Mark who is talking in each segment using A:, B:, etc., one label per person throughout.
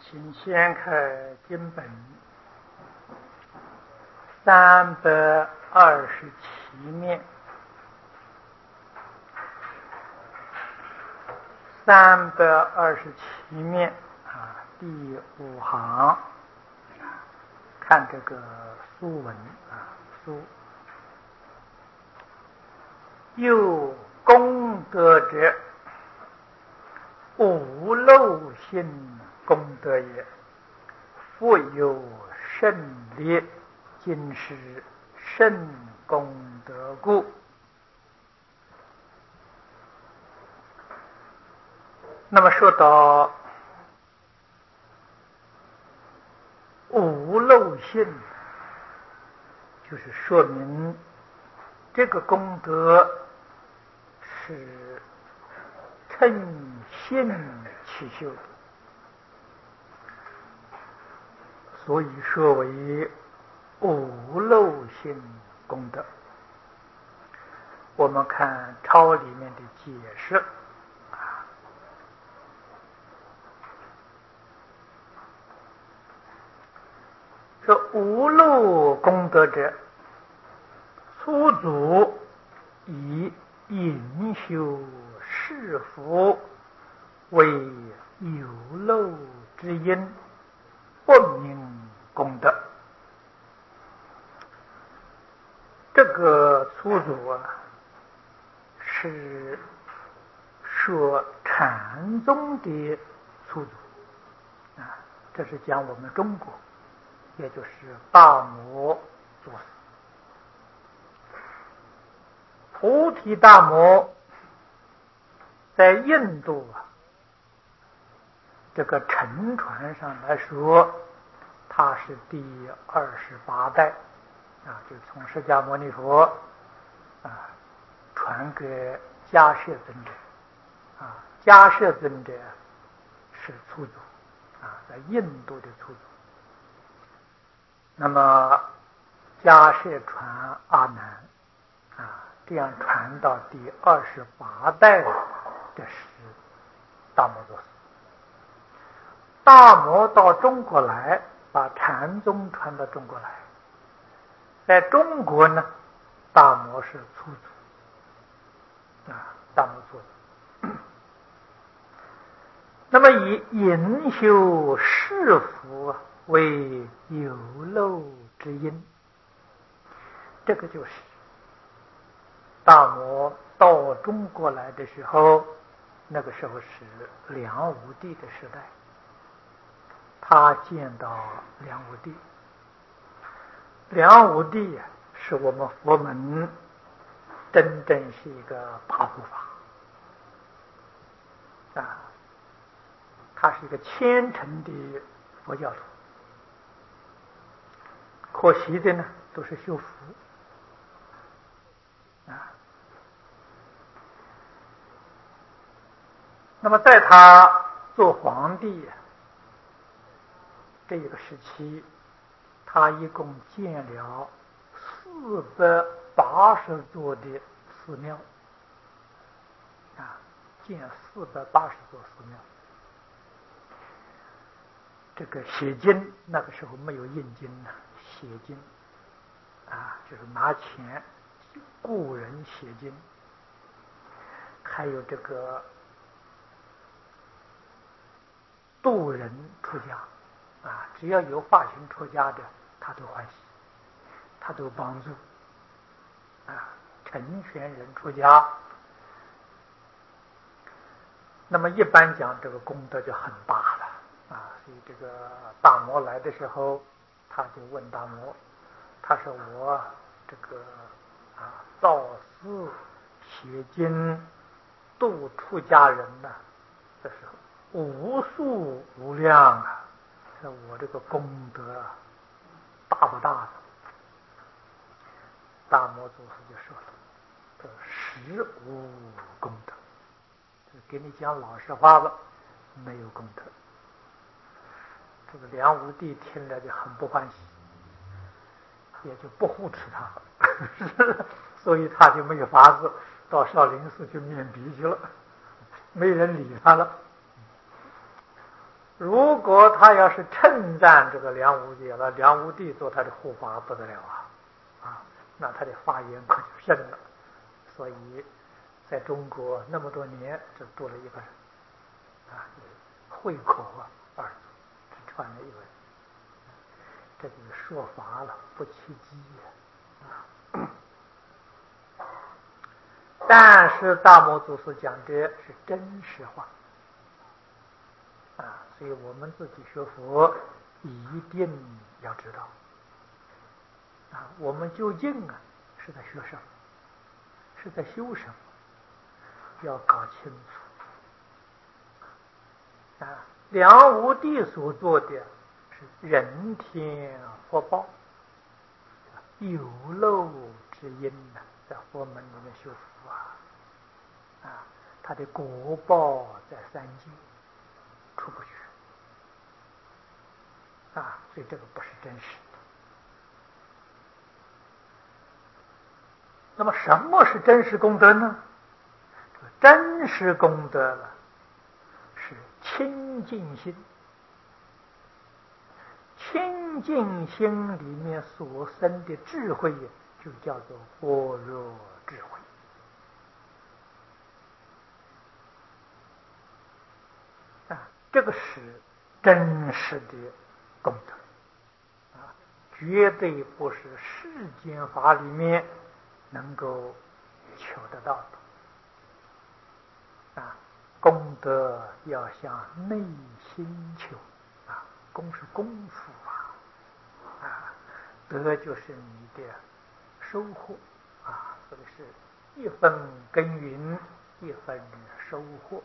A: 请掀开经本327面，327面第5行，看这个书文书。有功德者，无漏性功德也。复有胜劣，今是胜功德故。那么说到无漏性，就是说明这个功德是称性起修的，所以说为无漏性功德。我们看抄里面的解释说无漏功德者，初祖以隐修是福为有漏之因，不明功德。这个初祖是说禅宗的初祖这是讲我们中国，也就是大摩祖师。菩提大摩在印度这个沉传上来说，他是第28代就从释迦牟尼佛传给迦叶尊者迦叶尊者是初祖在印度的初祖。那么迦叶传阿难这样传到第28代的是大摩祖师。大摩到中国来，把禅宗传到中国来，在中国呢，大摩是初祖大摩初祖。那么以隐修是福为有漏之因，这个就是大摩到中国来的时候，那个时候是梁武帝的时代，他见到梁武帝。梁武帝是我们佛门真正是一个大护法他是一个虔诚的佛教徒。可惜的呢，都是修福那么在他做皇帝这个时期，他一共建了480座的寺庙建480座寺庙。这个写经那个时候没有印经写经就是拿钱雇人写经。还有这个度人出家只要有发心出家的，他都欢喜，他都帮助成全人出家。那么一般讲，这个功德就很大了所以这个大摩来的时候，他就问大摩，他说我这个造寺写经度出家人这时候无数无量说我这个功德大不大的？大摩祖师就说了，这实无功德，给你讲老实话了，没有功德。这个梁武帝听了就很不欢喜，也就不护持他所以他就没有法子到少林寺去面壁去了，没人理他了。 如果他要是称赞这个梁武帝了，梁武帝做他的护法不得了那他的法眼可就深了。所以在中国那么多年，只多了一个人会口二字，只传了一个人，这就是说法了，不欺机但是大摩祖师讲的是真实话所以我们自己学佛一定要知道我们究竟是在学什么，是在修什么，要搞清楚梁武帝所做的是人天福报，有漏之因在佛门里面修福他的果报在三界出不去所以这个不是真实的。那么什么是真实功德呢？真实功德了是清净心，清净心里面所生的智慧就叫做般若智慧这个是真实的功德绝对不是世间法里面能够求得到的功德要向内心求功是功夫德就是你的收获所以是一分耕耘一分收获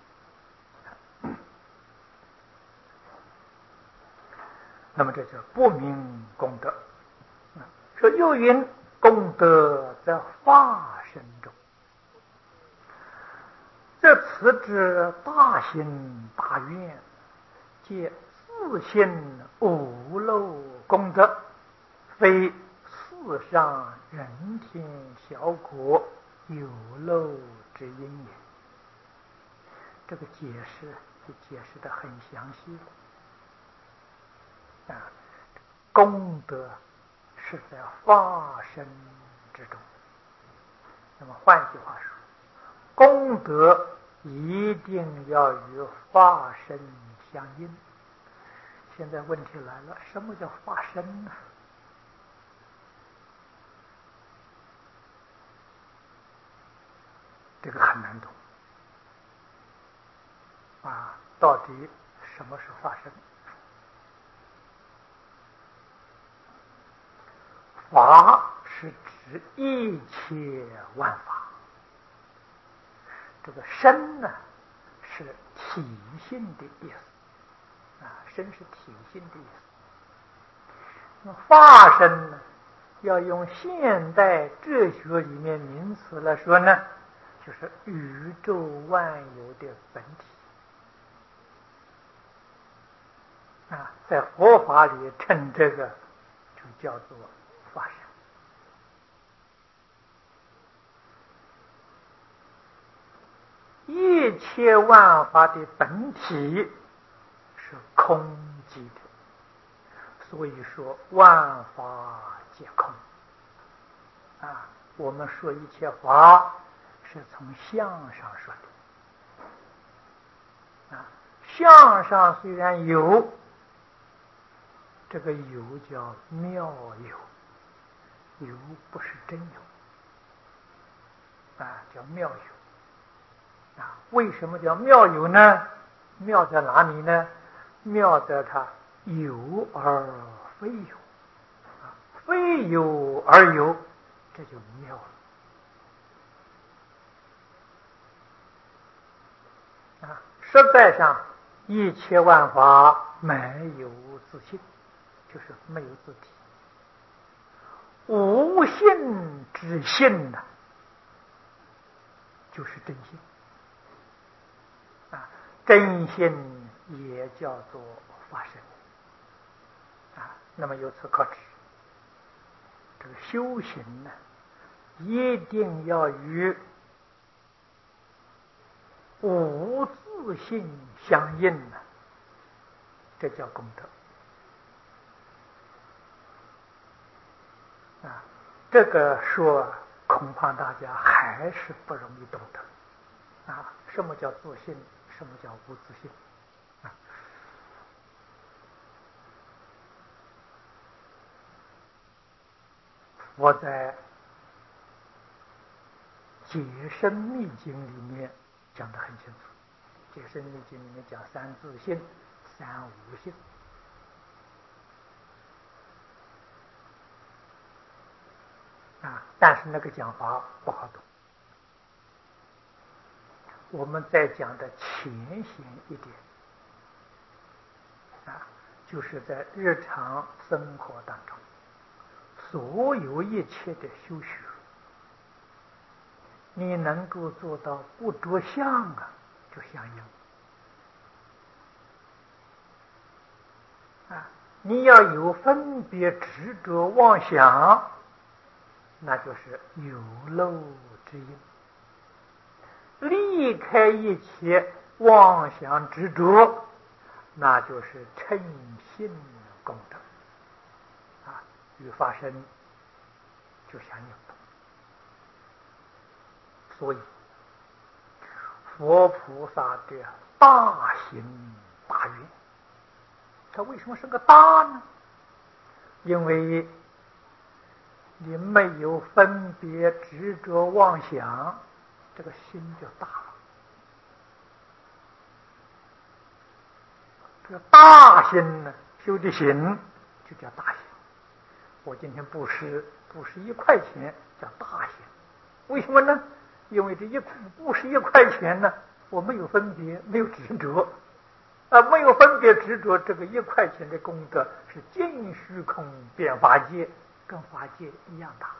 A: 那么这叫不明功德说又云功德在化身中，这此指大行大愿，皆自性无漏功德，非世上人天小果有漏之因也。这个解释就解释得很详细功德是在化身之中。那么换句话说，功德一定要与化身相应。现在问题来了，什么叫化身呢？这个很难懂到底什么是化身？法是指一切万法，这个身呢是体性的意思身是体性的意思。那么化身呢，要用现代哲学里面名词来说呢，就是宇宙万有的本体在佛法里称这个就叫做化身。一切万法的本体是空寂的，所以说万法皆空我们说一切法是从相上说的相上虽然有，这个有叫妙有，有不是真有叫妙有为什么叫妙有呢？妙在哪里呢？妙在它有而非有非有而有，这就妙了实在上一切万法没有自性，就是没有自体。无性之性就是真性真性也叫做法身那么由此可知，这个修行呢，一定要与无自性相应这叫功德啊。这个说恐怕大家还是不容易懂得啊。什么叫自信？什么叫无自信？啊，我在《解深密经》里面讲得很清楚，《解深密经》里面讲三自性、三无性。但是那个讲法不好懂，我们再讲的浅显一点就是在日常生活当中，所有一切的修学，你能够做到不着相就相应你要有分别执着妄想，那就是有漏之因。离开一切妄想执着，那就是称心功德与发生就相应。所以佛菩萨的大行大愿，它为什么是个大呢？因为你没有分别执着妄想，这个心就大了。这个大心呢，修的行就叫大行。我今天布施1块钱叫大行，为什么呢？因为这布施1块钱呢，我没有分别，没有执着没有分别执着，这个1块钱的功德是尽虚空遍法界，跟法界一样大。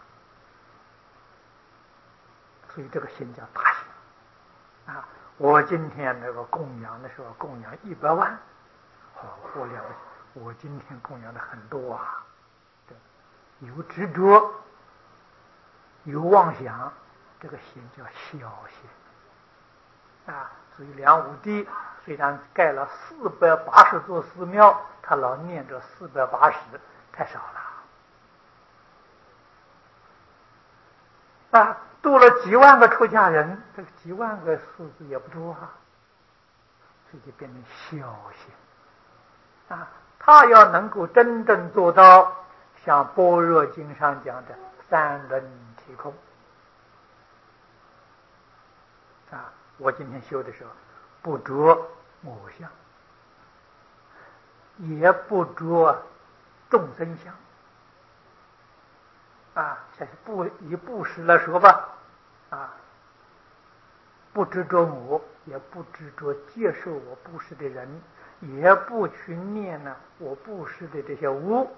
A: 所以这个心叫大行我今天那个供养的时候，供养100万，我了不起，我今天供养的很多有执着，有妄想，这个心叫小心所以梁武帝虽然盖了480座寺庙，他老念着480，太少了度了几万个出家人，这个几万个数字也不多所以就变成小心他要能够真正做到像《般若经》上讲的三轮体空我今天修的时候，不着我相，也不着众生相以布施来说吧不执着我，也不执着接受我布施的人，也不去念我布施的这些物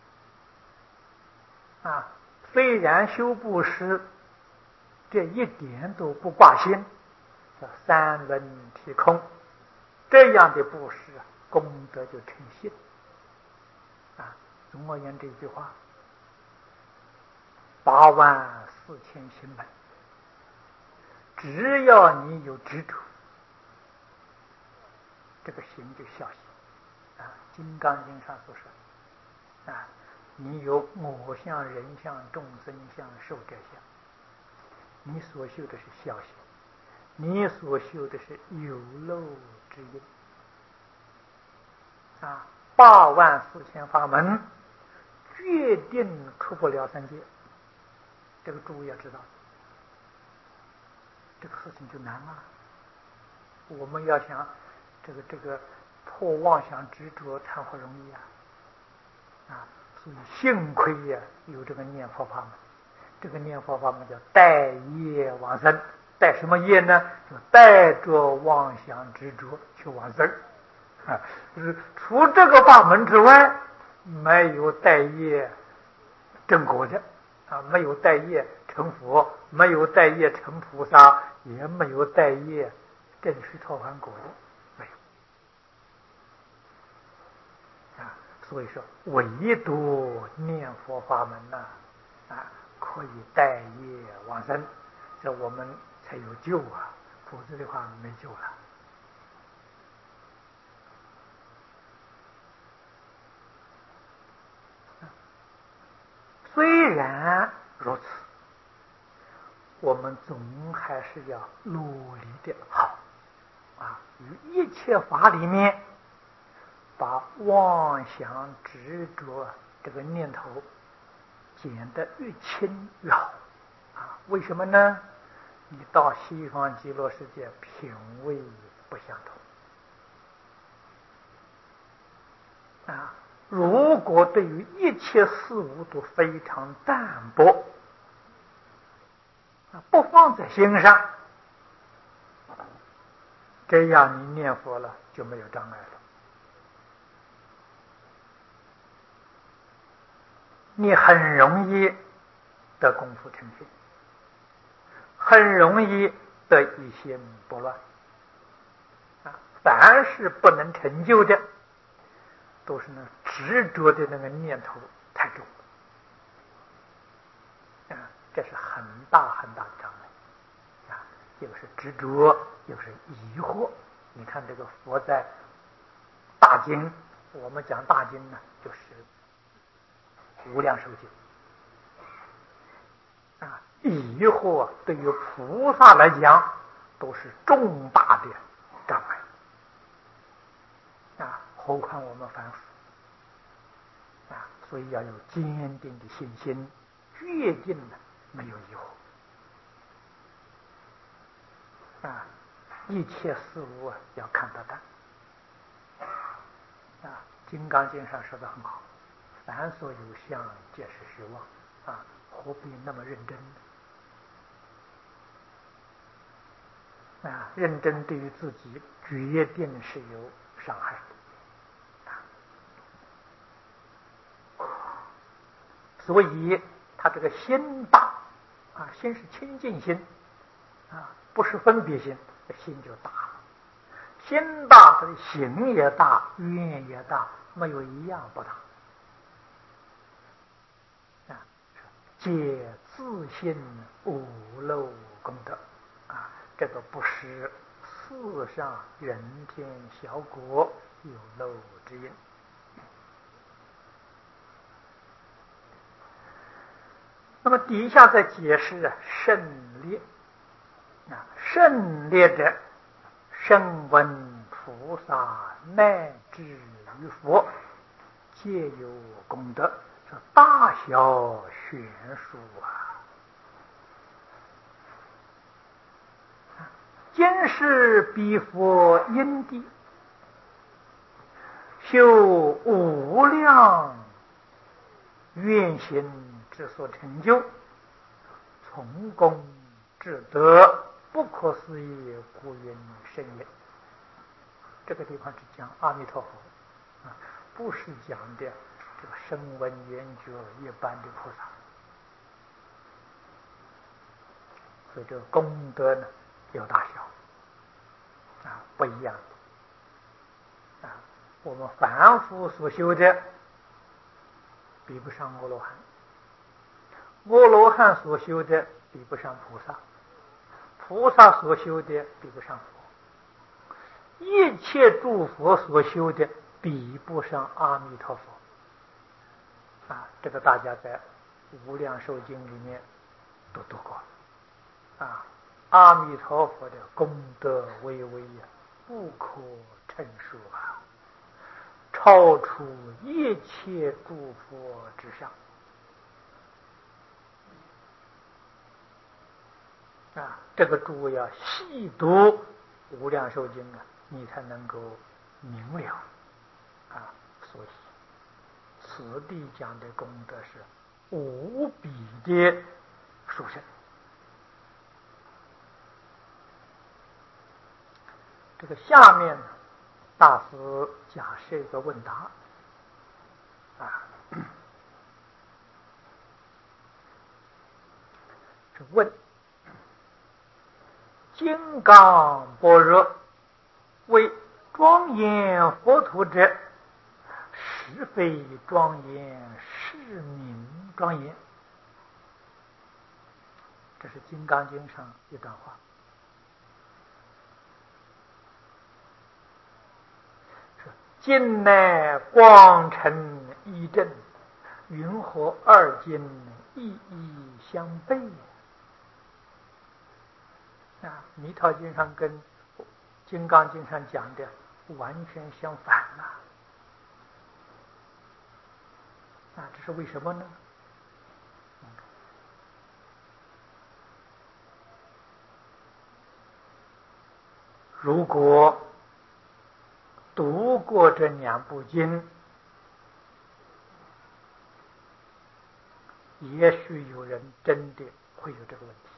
A: 虽然修布施这一点都不挂心，叫三轮体空，这样的布施功德就成信总而言之，这句话84000行门，只要你有执着，这个心就小心金刚经上所说你有我相、人相、众生相、寿者相，你所修的是小心，你所修的是有漏之因84000法门，决定出不了三界。这个诸位要知道，这个事情就难了。我们要想这个破妄想执着，谈何容易所以幸亏有这个念佛法门。这个念佛法门叫带业往生，带什么业呢？就带着妄想执着去往生就是除这个法门之外，没有带业正果的没有带业成佛，没有带业成菩萨，也没有带业正须陀洹果的，没有所以说唯独念佛法门可以带业往生，这我们才有救否则的话没救了然如此，我们总还是要努力的好于一切法里面，把妄想执着这个念头减得越轻越好为什么呢？你到西方极乐世界品味不相同如果对于一切事物都非常淡薄不放在心上，这样你念佛了就没有障碍了。你很容易得功夫成片，很容易得一心不乱凡是不能成就的，都是那执着的那个念头太重这是很大很大的障碍又是执着又是疑惑。你看这个佛在大经，我们讲大经呢，就是无量寿经疑惑对于菩萨来讲都是重大的障碍何况我们凡夫所以要有坚定的信心，决定的没有疑惑一切事物要看得淡金刚经上说的很好，凡所有相皆是虚妄何必那么认真认真对于自己决定是有伤害的所以他这个心大心是清净心不是分别心，心就大了。心大，他的行也大，愿也大，没有一样不大皆自信无漏功德这个不是世上人天小国有漏之因那么底下再解释胜劣胜劣者声闻菩萨乃至于佛皆有功德，是大小悬殊今世彼佛因地修无量愿行之所成就，从功至德，不可思议，故云甚也。这个地方是讲阿弥陀佛不是讲的这个声闻缘觉一般的菩萨，所以这个功德呢有大小不一样我们凡夫所修的比不上阿罗汉，阿罗汉所修的比不上菩萨，菩萨所修的比不上佛，一切诸佛所修的比不上阿弥陀佛这个大家在无量寿经里面都读过阿弥陀佛的功德巍巍不可称数超出一切诸佛之上这个诸位要细读无量寿经你才能够明了所以此地讲的功德是无比的殊胜。这个下面大师假设一个问答是问金刚般若为庄严佛土者，是非庄严，是名庄严。这是金刚经上一段话今乃光成一正，云何二经意义相悖啊！弥陀经上跟金刚经上讲的完全相反啊！这是为什么呢？如果读过这两部经，也许有人真的会有这个问题。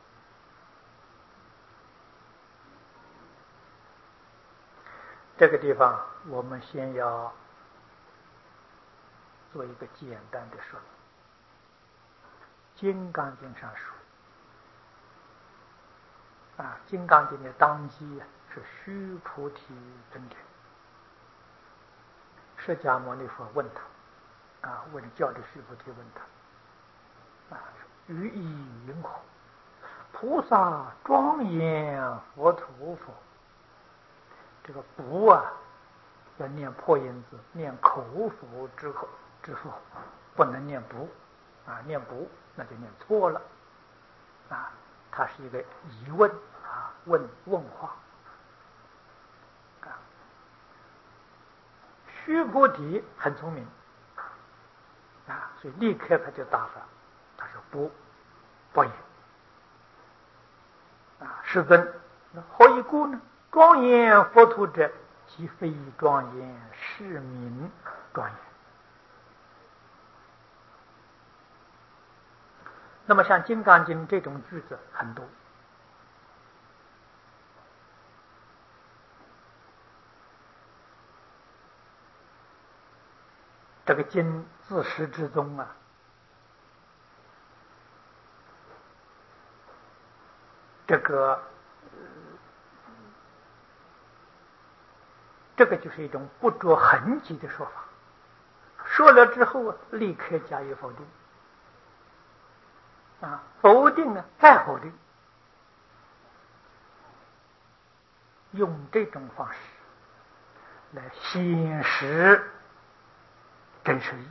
A: 这个地方我们先要做一个简单的说明。金刚经上说啊，金刚经的当机是须菩提真言。释迦牟尼佛问他啊，问教的须菩提问他啊，于意云何？菩萨庄严佛土否？这个不啊，要念破音字，念口服之后不能念不啊，念不那就念错了啊，它是一个疑问啊，问话啊。须菩提很聪明啊，所以立刻他就答了，他说不也啊，世尊，何以故呢？庄严佛土者，即非庄严，是名庄严。那么像《金刚经》这种句子很多，这个经自始至终啊，这个就是一种不着痕迹的说法，说了之后立刻加以否定啊，否定呢再否定，用这种方式来显示真实意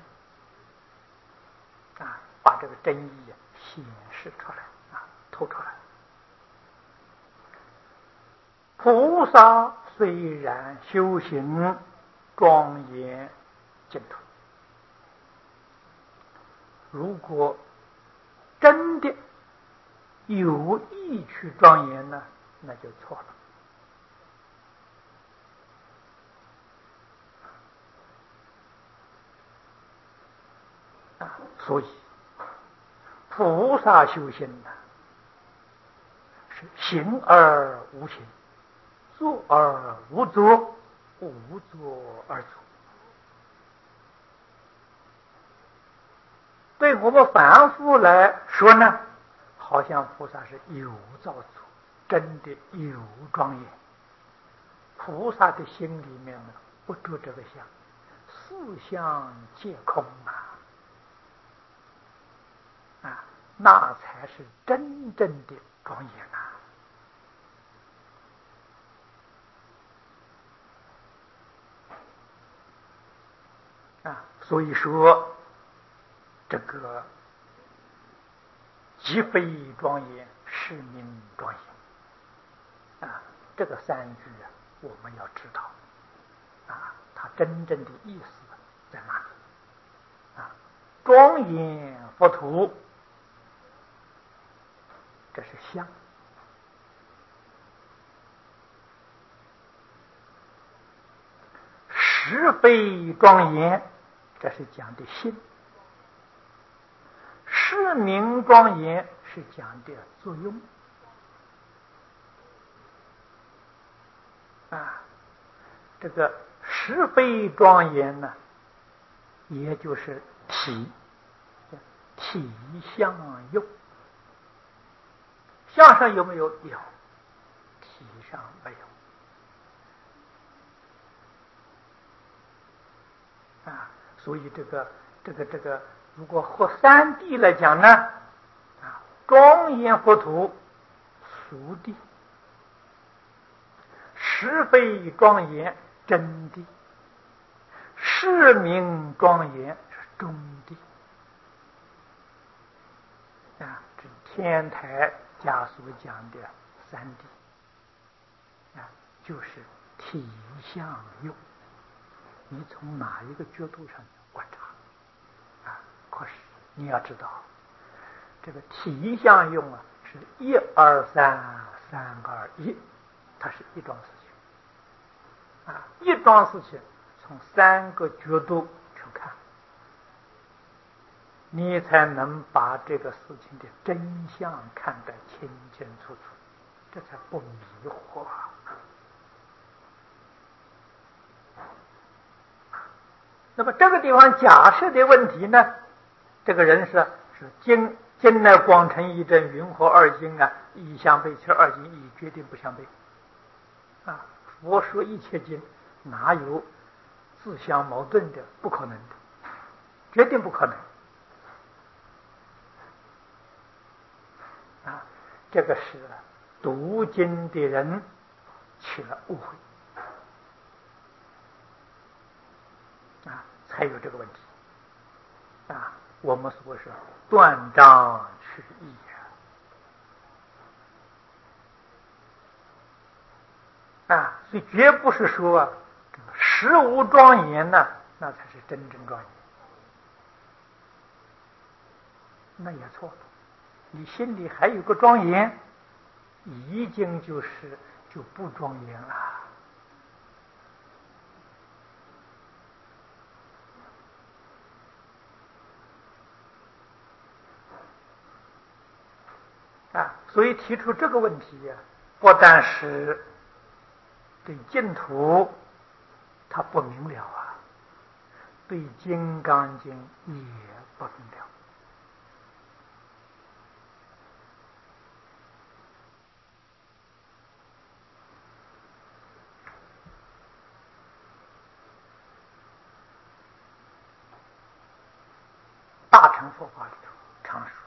A: 啊，把这个真意显示出来啊，透出来。菩萨虽然修行庄严净土，如果真的有意去庄严呢，那就错了啊。所以菩萨修行呢，是行而无行，做而无作，无作而作。对我们凡夫来说呢，好像菩萨是有造作，真的有庄严。菩萨的心里面呢，不着这个相，四相皆空啊，那才是真正的庄严啊！所以说，这个即非庄严，是名庄严啊！这个三句我们要知道啊，它真正的意思在哪里啊？庄严佛土，这是相；是非庄严，这是讲的心；是名庄严，是讲的作用啊。这个是非庄严呢，也就是体相用。相上有没有？有，体上没有啊。所以这个，如果和三谛来讲呢，啊，庄严佛土俗谛，是非庄严真谛，是名庄严是中谛啊，这天台家所讲的三谛啊，就是体相用。你从哪一个角度上观察啊？可是你要知道，这个体相用啊，是一二三，三二一，它是一桩事情啊，一桩事情从三个角度去看，你才能把这个事情的真相看得清清楚楚，这才不迷惑啊。那么这个地方假设的问题呢，这个人是经乃广成一真，云何二经啊？一相悖，其二经一决定不相悖啊！佛说一切经哪有自相矛盾的？不可能的，决定不可能啊！这个是读经的人起了误会啊，才有这个问题啊！我们说是断章取义啊，所以绝不是说实无庄严呢，那才是真正庄严，那也错了。你心里还有个庄严，已经就不庄严了。啊，所以提出这个问题呀，不但是对净土他不明了啊，对《金刚经》也不明了。大乘佛法里头常说，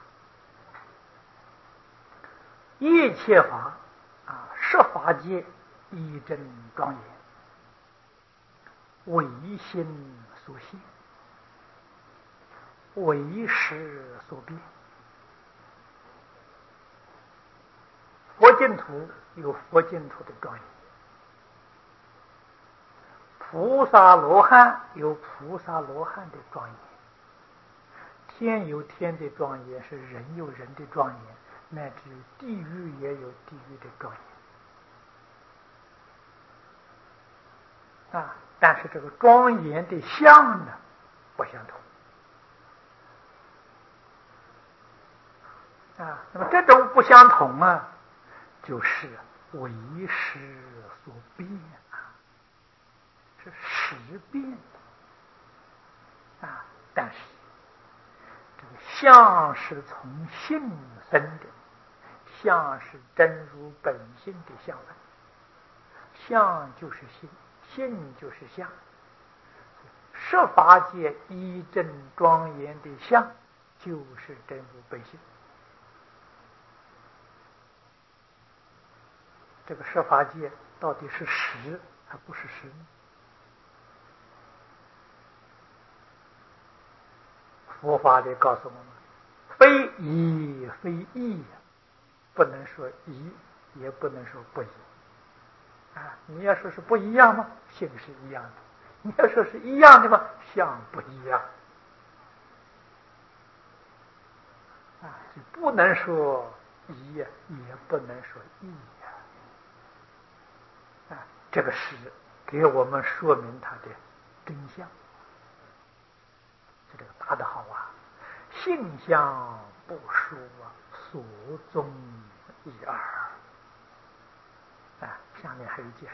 A: 一切法啊，十法界一真庄严，唯心所现，唯识所变。佛净土有佛净土的庄严，菩萨罗汉有菩萨罗汉的庄严，天有天的庄严，是人有人的庄严，乃至地狱也有地狱的庄严啊！但是这个庄严的相呢，不相同啊。那么这种不相同啊，就是唯识所变啊，是识变啊。但是这个相是从性生的，相是真如本性的相分，相就是性，性就是相。十法界一真庄严的相，就是真如本性。这个十法界到底是实还不是实呢？佛法里告诉我们，非一非异，不能说一，也不能说不一啊。你要说是不一样吗？性是一样的；你要说是一样的吗？相不一样啊，就不能说一，也不能说异啊。这个是给我们说明它的真相。这个答得好啊！性相不殊啊，所宗一二啊。下面还有解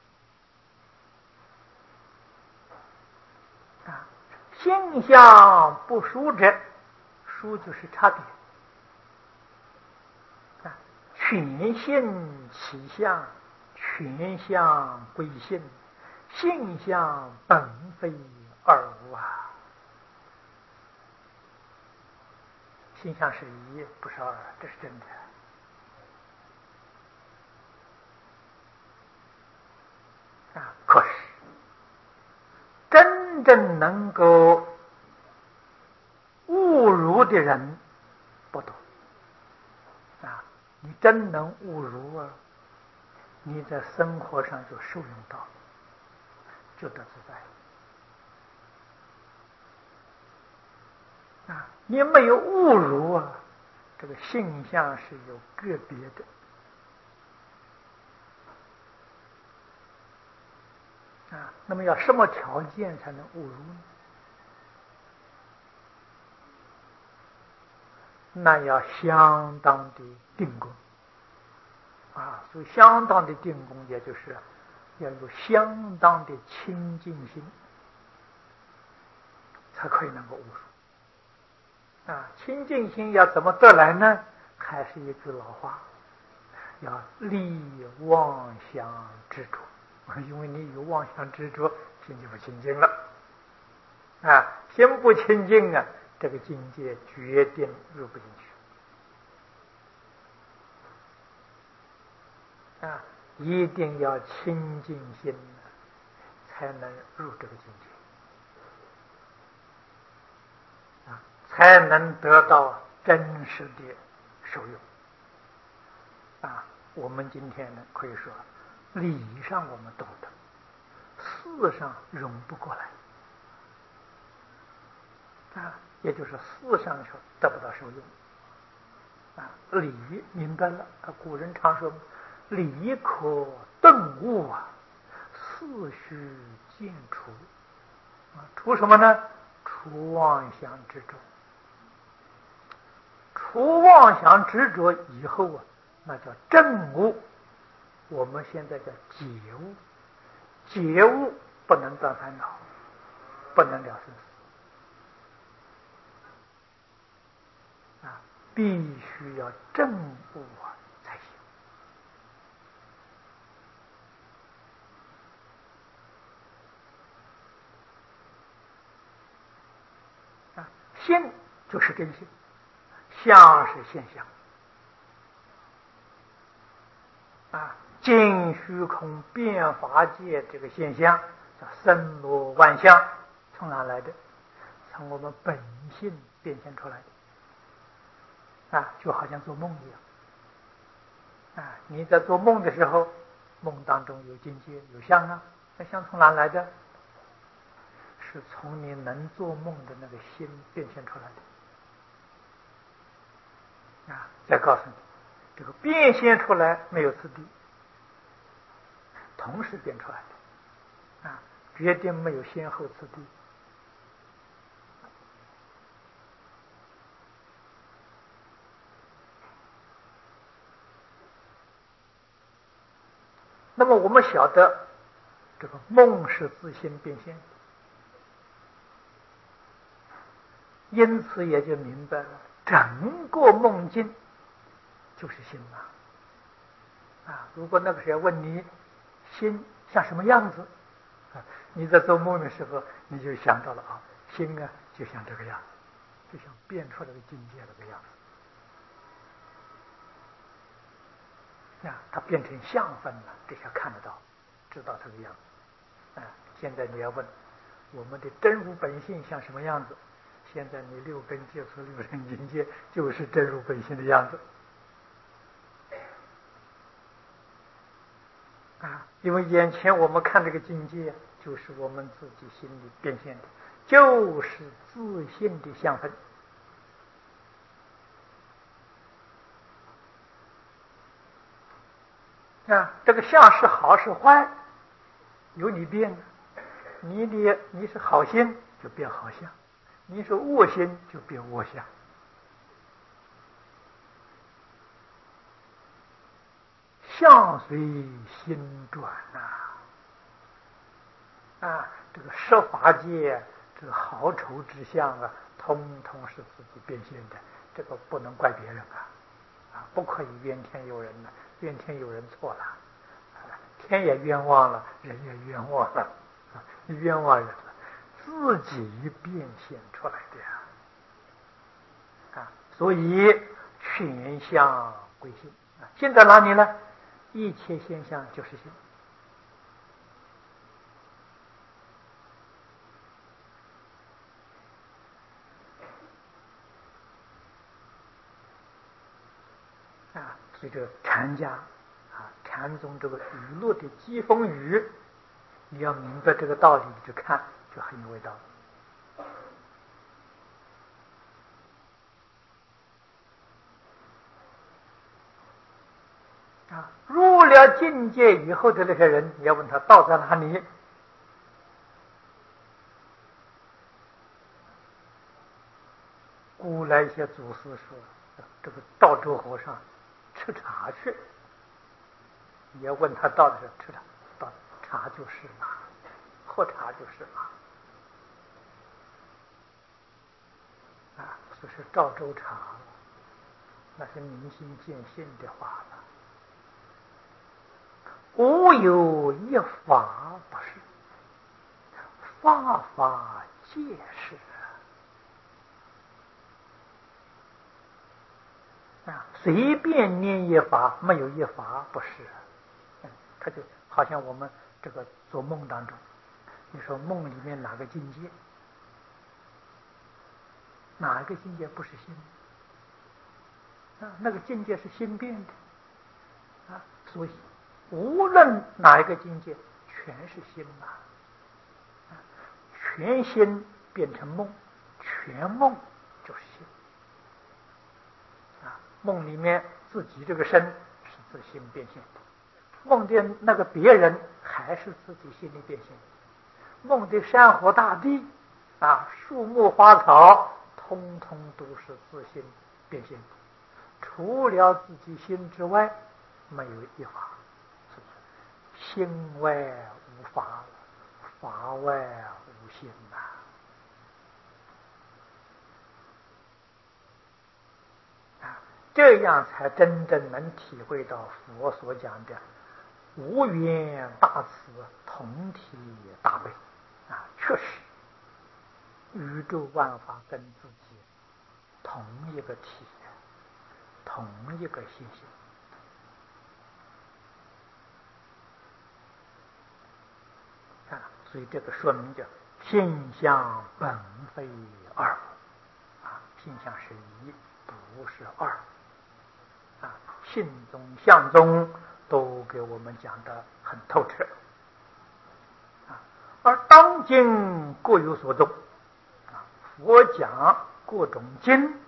A: 释啊。性相不殊者，殊就是差别啊。全性起相，全相归性，性相本非二无啊。性相是一，不是二，这是真的啊。可是真正能够悟入的人不多你真能悟如啊，你在生活上就受用到，就得自在啊。你没有悟如啊，这个性相是有个别的。那么要什么条件才能悟如呢？那要相当的定功所以相当的定功，也就是要有相当的清净心，才可以能够悟入清净心要怎么得来呢？还是一句老话，要立妄想执着。因为你有妄想执着，心就不清净了心不清净这个境界决定入不进去一定要清净心才能入这个境界才能得到真实的受用我们今天呢，可以说理上我们懂得，事上融不过来也就是事上说得不到受用理明白了古人常说理可顿悟事须见除除什么呢？除妄想执着。除妄想执着以后那叫正悟。我们现在叫解悟。解悟不能断烦恼，不能了生死必须要正悟才行心就是真心，相是现象尽虚空变法界这个现象叫森罗万象，从哪来的？从我们本性变现出来的就好像做梦一样你在做梦的时候，梦当中有境界有相那相从哪来的？是从你能做梦的那个心变现出来的再告诉你，这个变现出来没有次第，同时变出来的决定没有先后次第那么我们晓得这个梦是自心变现的，因此也就明白了整个梦境就是心如果那个时候问你心像什么样子你在做梦的时候你就想到了心就像这个样子，就像变出来的境界这个样子它变成相分了，这下看得到知道这个样子现在你要问我们的真如本性像什么样子，现在你六根接触六尘境界就是真如本性的样子因为眼前我们看这个境界就是我们自己心里变现的，就是自性的相分这个相是好是坏由你变你是好心就变好相，你是恶心就变恶相相随心转这个十法界这个好丑之相通通是自己变现的，这个不能怪别人不可以怨天尤人怨天尤人错了天也冤枉了，人也冤枉了冤枉人了，自己变现出来的所以全相归心心在哪里呢？一切现象就是心所以这个禅家禅宗这个语录的疾风雨，你要明白这个道理，你就看就很有味道了。入了境界以后的那些人，你要问他道在哪里？古来一些祖师说，这个道州和尚吃茶去。你要问他道的是吃茶，道茶就是嘛，喝茶就是嘛。这是赵州茶，那是明心见性的话了。无有一法不是，法法皆是。随便念一法，没有一法不是。他就好像我们这个做梦当中，你说梦里面哪个境界？哪一个境界不是心？那个境界是心变的所以无论哪一个境界，全是心全心变成梦，全梦就是心梦里面自己这个身是自心变现的，梦见那个别人还是自己心里变现的，梦的山河大地树木花草通通都是自心变现的，除了自己心之外没有一法，心外无法，法外无心这样才真正能体会到佛所讲的无缘大慈，同体大悲确实宇宙万法跟自己同一个体，同一个信息所以这个说明叫性相本非二性相是一，不是二性宗相宗都给我们讲得很透彻而当今各有所宗佛讲各种经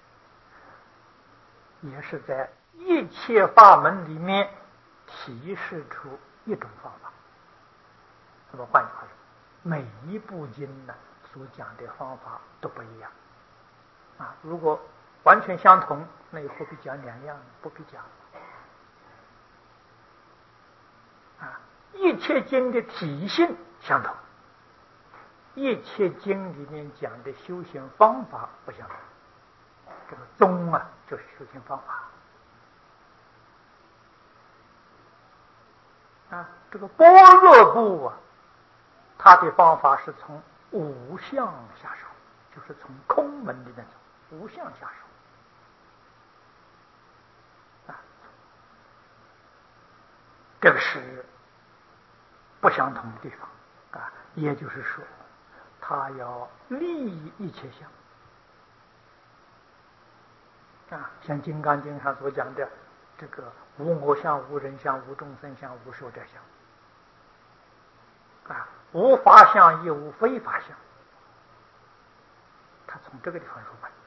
A: 也是在一切法门里面提示出一种方法。那么换句话说，每一部经呢所讲的方法都不一样如果完全相同，那又何必讲两样？不必讲一切经的体性相同，一切经里面讲的修行方法不相同。这个宗就是修行方法这个般若部它的方法是从无相下手，就是从空门里面走，无相下手这个是不相同的地方也就是说他要利益一切相像《金刚经》上所讲的这个无我相、无人相、无众生相、无寿者相无法相也无非法相，他从这个地方入门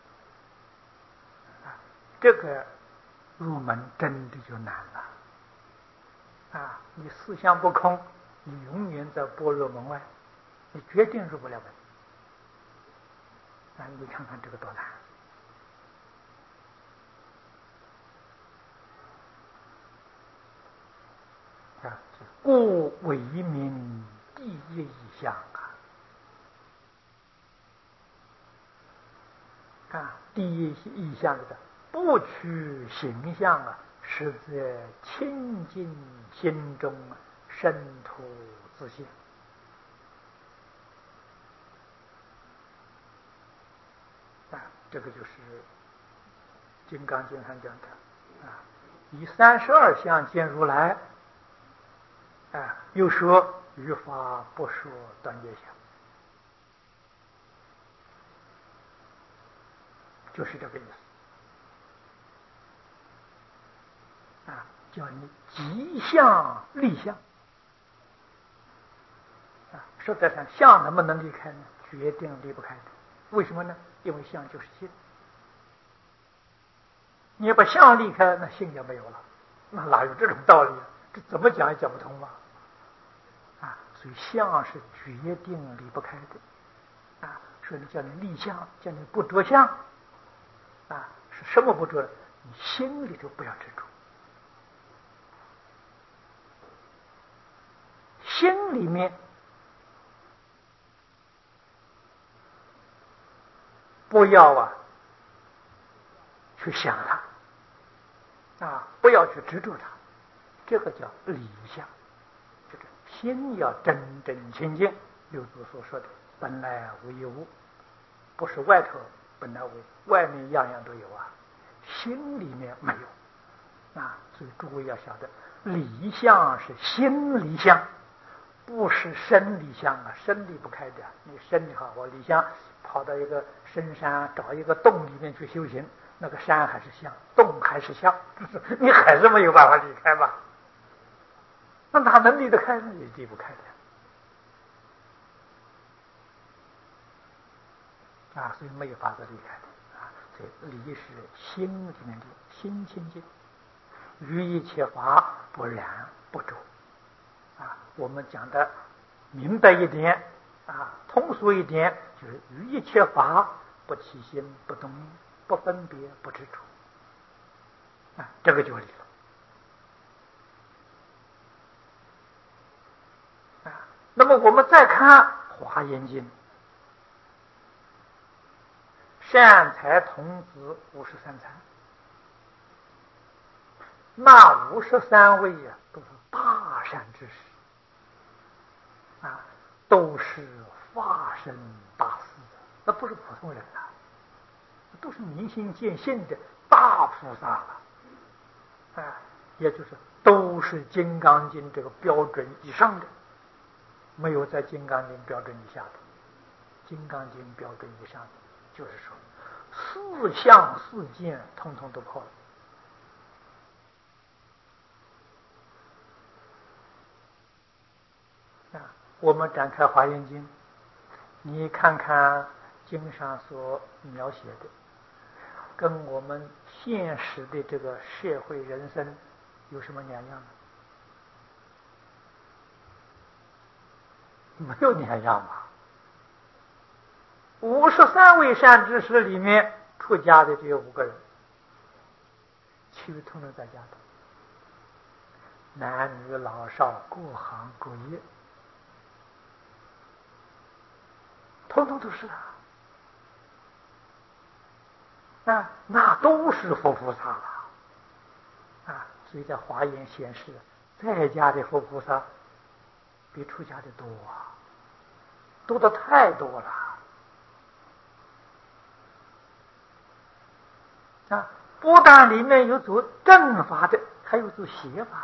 A: 这个入门真的就难了你思想不空，你永远在般若门外，你决定入不了门你看看这个多难故为名第一义相第一义相的不取形象实在清净心中深土自性这个就是《金刚经》上讲的以32相见如来又说于法不说断灭相，就是这个意思叫你即相立相。实在上，相能不能离开呢？决定离不开的。为什么呢？因为相就是心。你把相离开，那心就没有了。那哪有这种道理啊？这怎么讲也讲不通嘛！所以相是决定离不开的。所以叫你立相，叫你不着相。是什么不着？你心里头不要执着。心里面不要去想它，不要去执着它，这个叫理相。就是心要真正清净。六祖所说的本来无一物，不是外头本来无，外面样样都有心里面没有。所以诸位要晓得，理相是心理相，不是生理相生离不开的。你生理好，我理想跑到一个深山，找一个洞里面去修行，那个山还是相，洞还是相，你还是没有办法离开吧？那哪能离得开呢？也离不开的。所以没有法子离开的。所以理是心里面的，心清净，于一切法不染不着。我们讲的明白一点，通俗一点，就是于一切法不起心不动念，不分别不执着。这个就理了。那么我们再看《华严经》，善财童子53参，那53位都是大善之士，都是法身大士，那不是普通人都是明心见性的大菩萨了。也就是都是《金刚经》这个标准以上的，没有在《金刚经》标准以下的。《金刚经》标准以上的，就是说四相四见通通都破了。我们展开《华严经》，你看看经上所描写的，跟我们现实的这个社会人生有什么两样？没有两样吧？53位善知识里面，出家的只有5个人，其余通通在家的，男女老少各行各业，通通都是那都是佛菩萨了。所以在华严显示，在家的佛菩萨比出家的多得太多了。不但里面有做正法的，还有做邪法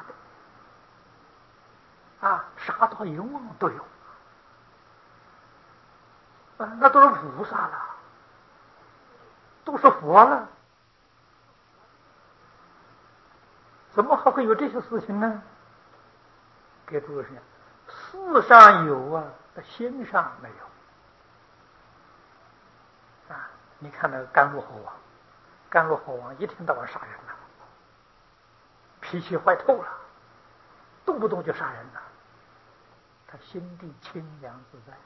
A: 的，杀盗淫妄都有，那都是菩萨了，都是佛了，怎么还会有这些事情呢？给诸位说，事上有心上没有。你看那个甘露猴王，甘露猴王一天到晚杀人脾气坏透了，动不动就杀人他心地清凉自在。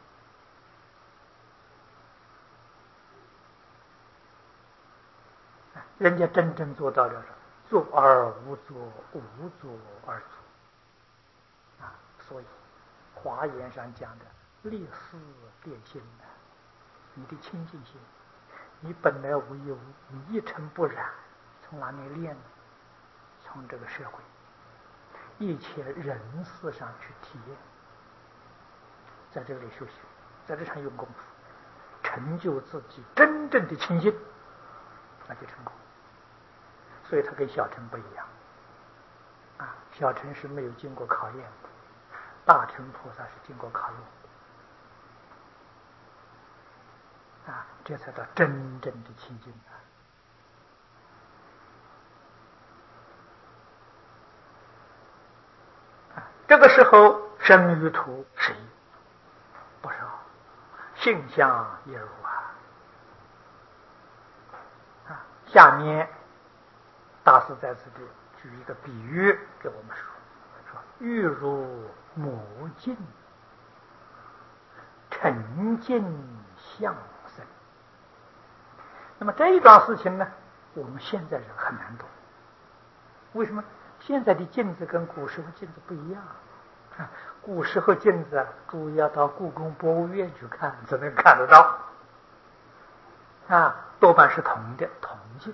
A: 人家真正做到了作而无作，无作而作。所以华严上讲的立誓变心你的清净心，你本来无一物，你一尘不染，从哪里练呢？从这个社会一切人事上去体验，在这里修行，在这上用功夫，成就自己真正的清净，那就成功。所以他跟小乘不一样小乘是没有经过考验的，大乘菩萨是经过考验的这才叫真正的清净个时候生于土是一，不是啊？性相也如啊。下面大师在此地举一个比喻给我们说欲如母镜，沉静相生。那么这一桩事情呢，我们现在人很难懂。为什么？现在的镜子跟古时候镜子不一样。古时候镜子注意要到故宫博物院去看才能看得到多半是铜镜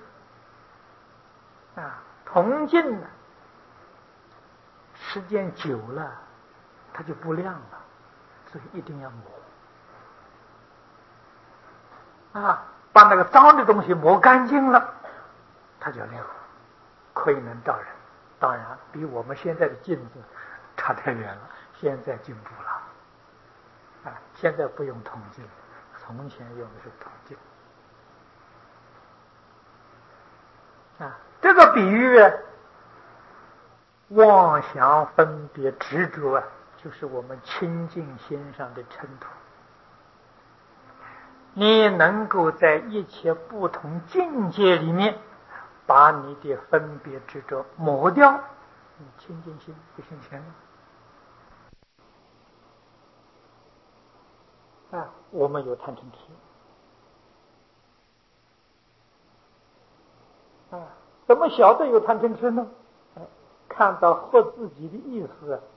A: 铜镜呢，时间久了它就不亮了，所以一定要磨把那个脏的东西磨干净了，它就亮，可以能照人。当然比我们现在的镜子差太远了，现在进步了现在不用铜镜，从前用的是铜镜这个比喻妄想分别执着就是我们清净心上的尘土。你能够在一切不同境界里面把你的分别执着磨掉，你清净心就现前了我们有贪嗔痴怎么晓得有贪嗔痴呢？看到合自己的意思